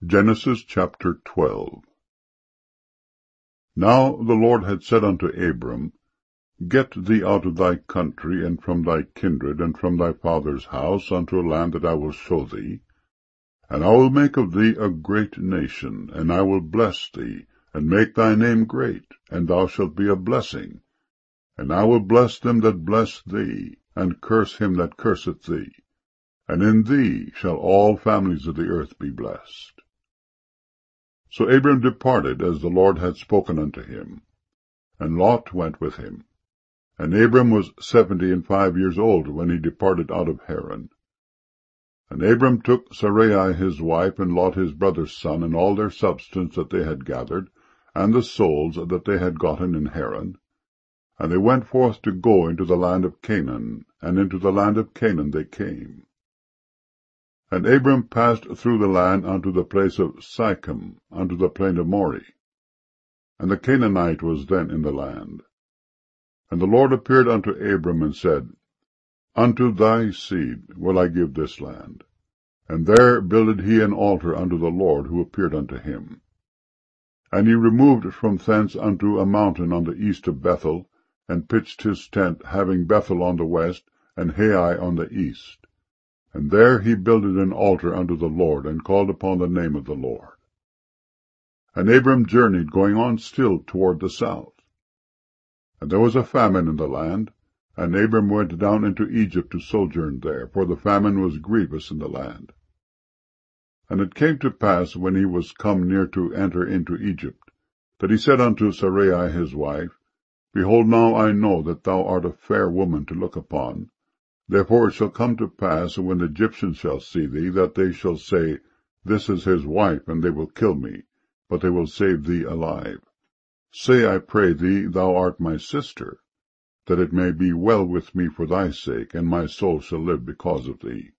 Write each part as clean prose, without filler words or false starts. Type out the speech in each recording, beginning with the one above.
Genesis chapter 12. Now the Lord had said unto Abram, Get thee out of thy country, and from thy kindred, and from thy father's house, unto a land that I will show thee. And I will make of thee a great nation, and I will bless thee, and make thy name great, and thou shalt be a blessing. And I will bless them that bless thee, and curse him that curseth thee. And in thee shall all families of the earth be blessed. So Abram departed as the Lord had spoken unto him, and Lot went with him. And Abram was 75 years old when he departed out of Haran. And Abram took Sarai his wife, and Lot his brother's son, and all their substance that they had gathered, and the souls that they had gotten in Haran. And they went forth to go into the land of Canaan, and into the land of Canaan they came. And Abram passed through the land unto the place of Sychem, unto the plain of Moreh. And the Canaanite was then in the land. And the Lord appeared unto Abram, and said, Unto thy seed will I give this land. And there builded he an altar unto the Lord who appeared unto him. And he removed from thence unto a mountain on the east of Bethel, and pitched his tent, having Bethel on the west, and Hai on the east. And there he builded an altar unto the Lord, and called upon the name of the Lord. And Abram journeyed, going on still toward the south. And there was a famine in the land, and Abram went down into Egypt to sojourn there, for the famine was grievous in the land. And it came to pass, when he was come near to enter into Egypt, that he said unto Sarai his wife, Behold, now I know that thou art a fair woman to look upon. Therefore it shall come to pass, when the Egyptians shall see thee, that they shall say, This is his wife, and they will kill me, but they will save thee alive. Say, I pray thee, thou art my sister, that it may be well with me for thy sake, and my soul shall live because of thee.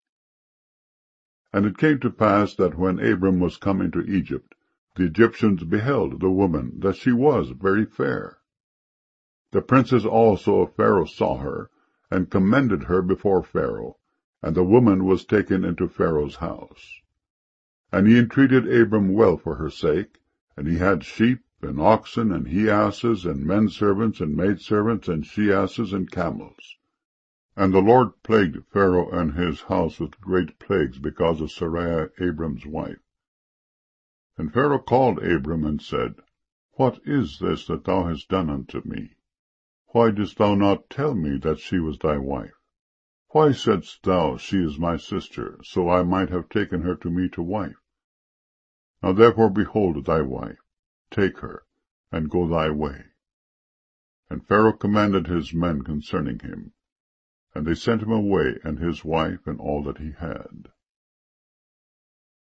And it came to pass that when Abram was come into Egypt, the Egyptians beheld the woman, that she was very fair. The princes also of Pharaoh saw her, and commended her before Pharaoh, and the woman was taken into Pharaoh's house. And he entreated Abram well for her sake, and he had sheep, and oxen, and he-asses, and men-servants, and maidservants, and she-asses, and camels. And the Lord plagued Pharaoh and his house with great plagues because of Sarai Abram's wife. And Pharaoh called Abram, and said, What is this that thou hast done unto me? Why didst thou not tell me that she was thy wife? Why saidst thou, She is my sister, so I might have taken her to me to wife? Now therefore behold thy wife, take her, and go thy way. And Pharaoh commanded his men concerning him. And they sent him away, and his wife, and all that he had.